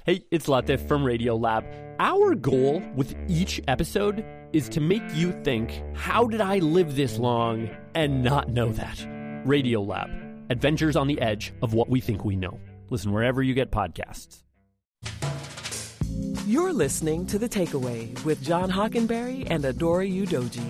Hey, it's Latif from Radiolab. Our goal with each episode is to make you think, how did I live this long and not know that? Radiolab, adventures on the edge of what we think we know. Listen wherever you get podcasts. You're listening to The Takeaway with John Hockenberry and Adora Udoji.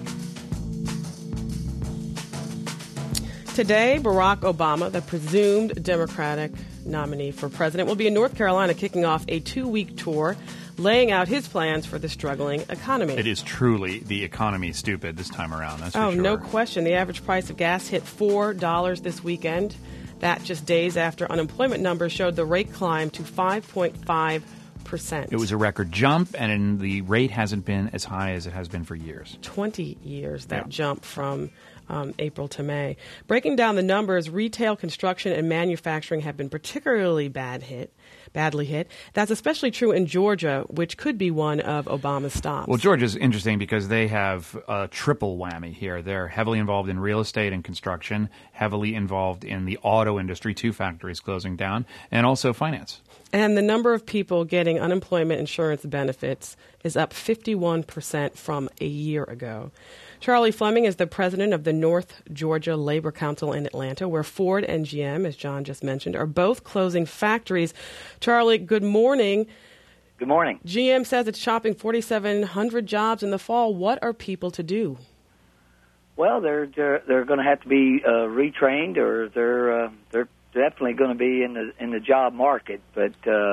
Today, Barack Obama, the presumed Democratic nominee for president, will be in North Carolina kicking off a 2-week tour, laying out his plans for the struggling economy. It is truly the economy stupid this time around, that's for sure. Oh, no question. The average price of gas hit $4 this weekend. That just days after unemployment numbers showed the rate climb to 5.5%. It was a record jump, and the rate hasn't been as high as it has been for years. 20 years, that jump from April to May. Breaking down the numbers, retail, construction, and manufacturing have been particularly badly hit. That's especially true in Georgia, which could be one of Obama's stops. Well, Georgia's interesting because they have a triple whammy here. They're heavily involved in real estate and construction, heavily involved in the auto industry, 2 factories closing down, and also finance. And the number of people getting unemployment insurance benefits is up 51% from a year ago. Charlie Fleming is the president of the North Georgia Labor Council in Atlanta, where Ford and GM, as John just mentioned, are both closing factories. Charlie, good morning. Good morning. GM says it's chopping 4,700 jobs in the fall. What are people to do? Well, they're going to have to be retrained, or they're definitely going to be in the job market. But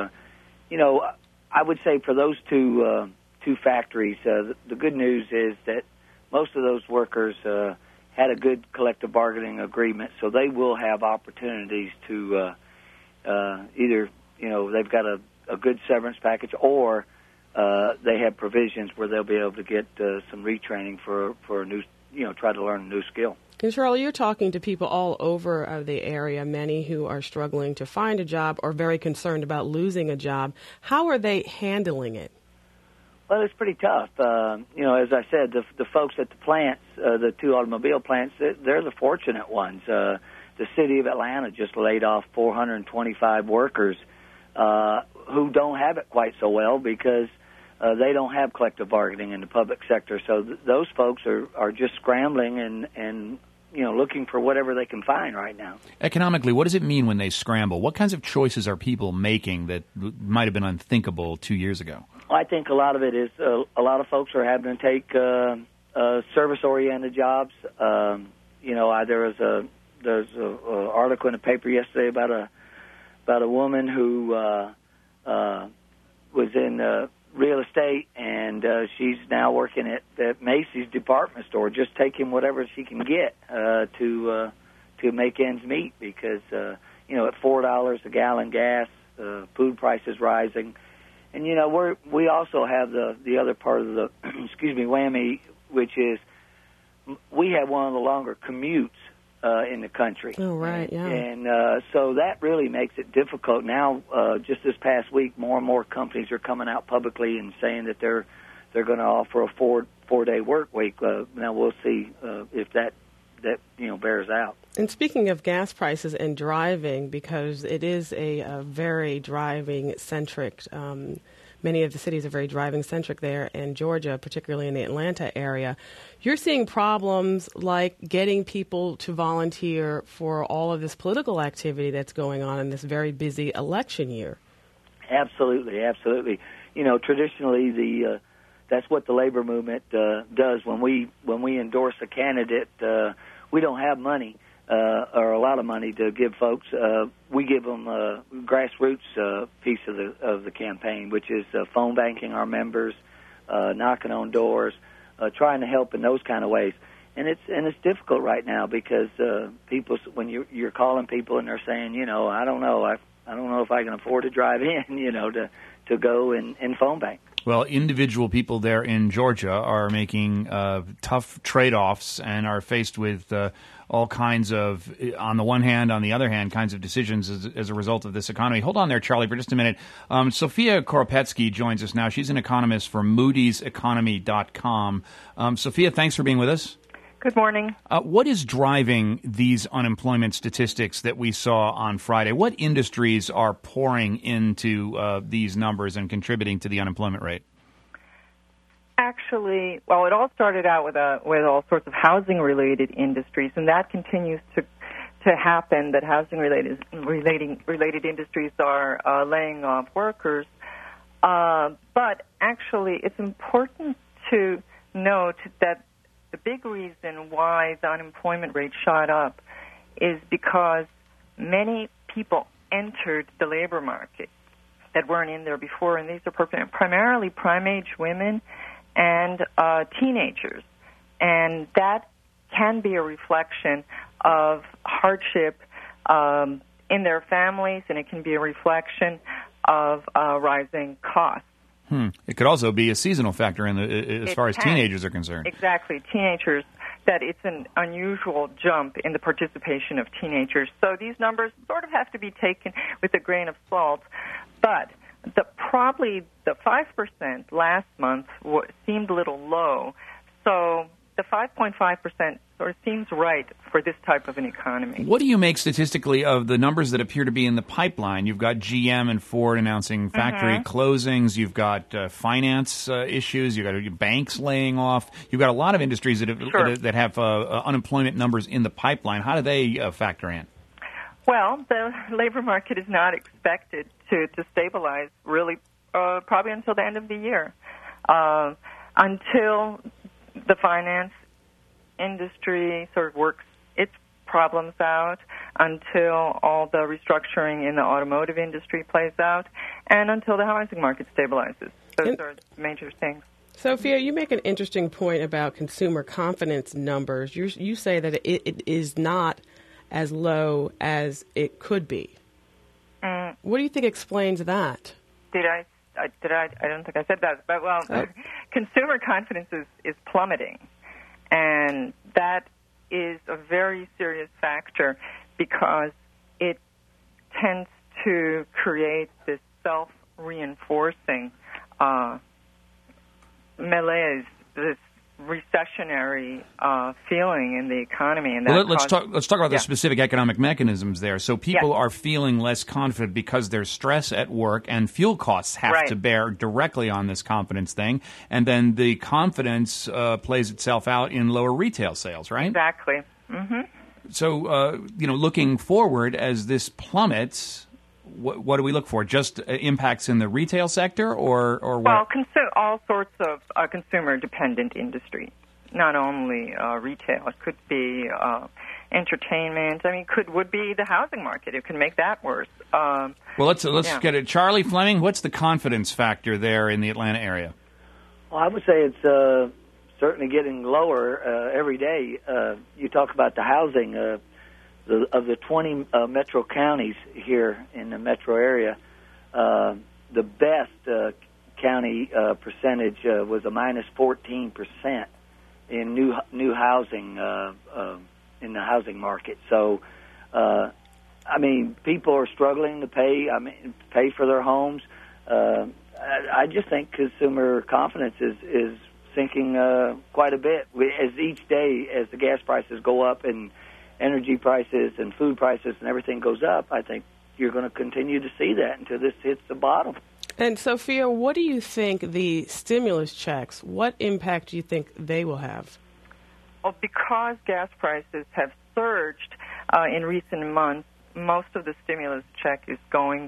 I would say for those two factories, the good news is that most of those workers had a good collective bargaining agreement, so they will have opportunities to either, they've got a good severance package, or they have provisions where they'll be able to get some retraining for a new, try to learn a new skill. And Charlie, you're talking to people all over the area, many who are struggling to find a job or very concerned about losing a job. How are they handling it? Well, it's pretty tough. As I said, the folks at the plants, the 2 automobile plants, they're the fortunate ones. The city of Atlanta just laid off 425 workers who don't have it quite so well because they don't have collective bargaining in the public sector. So those folks are just scrambling and looking for whatever they can find right now. Economically, what does it mean when they scramble? What kinds of choices are people making that might have been unthinkable 2 years ago? Well, I think a lot of it is a lot of folks are having to take service-oriented jobs. There's a article in the paper yesterday about a woman who was in real estate, and she's now working at Macy's department store, just taking whatever she can get to make ends meet because at $4 a gallon gas, food prices rising. And, we also have the other part of the, whammy, which is we have one of the longer commutes in the country. Oh, right, yeah. And so that really makes it difficult. Now, just this past week, more and more companies are coming out publicly and saying that they're going to offer a four-day work week. Now, we'll see if that bears out. And speaking of gas prices and driving, because it is a very driving-centric, many of the cities are very driving-centric there in Georgia, particularly in the Atlanta area, you're seeing problems like getting people to volunteer for all of this political activity that's going on in this very busy election year. Absolutely, absolutely. Traditionally, that's what the labor movement does. When we endorse a candidate, we don't have money or a lot of money to give folks. We give them a grassroots piece of the campaign, which is phone banking our members, knocking on doors, trying to help in those kind of ways. And it's difficult right now because people, when you're calling people and they're saying, I don't know if I can afford to drive in, to go and phone bank. Well, individual people there in Georgia are making tough trade-offs and are faced with all kinds of, on the one hand, on the other hand, kinds of decisions as a result of this economy. Hold on there, Charlie, for just a minute. Sophia Koropetsky joins us now. She's an economist for Moody'sEconomy.com. Sophia, thanks for being with us. Good morning. What is driving these unemployment statistics that we saw on Friday? What industries are pouring into these numbers and contributing to the unemployment rate? Actually, well, it all started out with all sorts of housing-related industries, and that continues to happen. That housing-related industries are laying off workers. But actually, it's important to note that the big reason why the unemployment rate shot up is because many people entered the labor market that weren't in there before, and these are primarily prime-age women and teenagers. And that can be a reflection of hardship in their families, and it can be a reflection of rising costs. It could also be a seasonal factor as far as teenagers are concerned. Exactly, teenagers, that it's an unusual jump in the participation of teenagers. So these numbers sort of have to be taken with a grain of salt. But probably the 5% last month seemed a little low. So the 5.5% sort of seems right for this type of an economy. What do you make statistically of the numbers that appear to be in the pipeline? You've got GM and Ford announcing factory closings. You've got finance issues. You've got banks laying off. You've got a lot of industries that have unemployment numbers in the pipeline. How do they factor in? Well, the labor market is not expected to stabilize really probably until the end of the year. Until the finance industry sort of works its problems out, until all the restructuring in the automotive industry plays out, and until the housing market stabilizes. Those are major things. Sophia, you make an interesting point about consumer confidence numbers. You say that it is not as low as it could be. What do you think explains that? I don't think I said that. But, consumer confidence is plummeting. And that is a very serious factor because it tends to create this self-reinforcing malaise, this recessionary feeling in the economy. And that let's talk about the specific economic mechanisms there. So people are feeling less confident because there's stress at work and fuel costs have to bear directly on this confidence thing. And then the confidence plays itself out in lower retail sales, right? Exactly. Mm-hmm. So, looking forward as this plummets, what do we look for? Just impacts in the retail sector or what? Well, all sorts of consumer-dependent industries, not only retail. It could be entertainment. I mean, would be the housing market. It can make that worse. Well, let's get it. Charlie Fleming, what's the confidence factor there in the Atlanta area? Well, I would say it's certainly getting lower every day. You talk about the housing. Of the 20 metro counties here in the metro area, the best county percentage was a minus 14% in new housing in the housing market. So, people are struggling to pay for their homes. I just think consumer confidence is sinking quite a bit as each day as the gas prices go up and energy prices and food prices and everything goes up. I think you're going to continue to see that until this hits the bottom. And Sophia, what do you think the stimulus checks, what impact do you think they will have? Well, because gas prices have surged in recent months, most of the stimulus check is going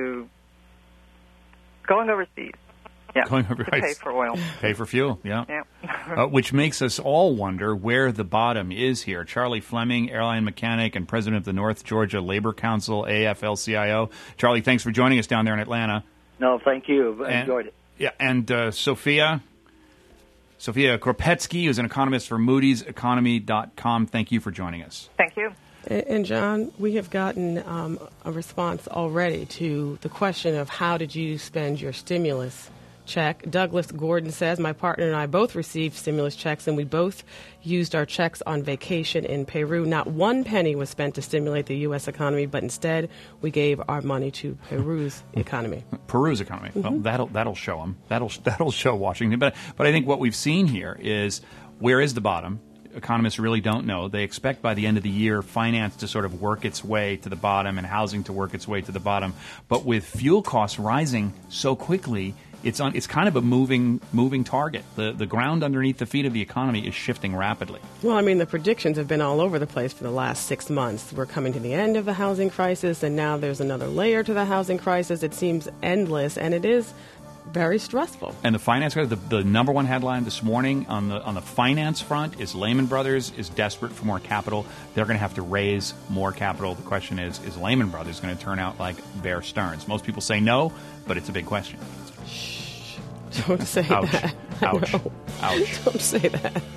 overseas. Yeah, going over to pay for oil. Pay for fuel, yeah. Which makes us all wonder where the bottom is here. Charlie Fleming, airline mechanic and president of the North Georgia Labor Council, AFL-CIO. Charlie, thanks for joining us down there in Atlanta. No, thank you. I enjoyed it. Yeah, and Sophia Kropetsky, who's an economist for Moody's Economy.com. Thank you for joining us. Thank you. And John, we have gotten a response already to the question of how did you spend your stimulus check. Douglas Gordon says, my partner and I both received stimulus checks, and we both used our checks on vacation in Peru. Not one penny was spent to stimulate the U.S. economy, but instead we gave our money to Peru's economy. Peru's economy. Mm-hmm. Well, that'll show them. That'll show Washington. But I think what we've seen here is where is the bottom? economists really don't know. They expect by the end of the year finance to sort of work its way to the bottom and housing to work its way to the bottom. But with fuel costs rising so quickly, it's kind of a moving target. The ground underneath the feet of the economy is shifting rapidly. Well, I mean, the predictions have been all over the place for the last 6 months. We're coming to the end of the housing crisis, and now there's another layer to the housing crisis. It seems endless, and it is very stressful. And the finance guys, the number one headline this morning on the finance front is Lehman Brothers is desperate for more capital. They're going to have to raise more capital. The question is Lehman Brothers going to turn out like Bear Stearns? Most people say no, but it's a big question. Don't say Ouch. that. Ouch. No. Ouch. Don't say that.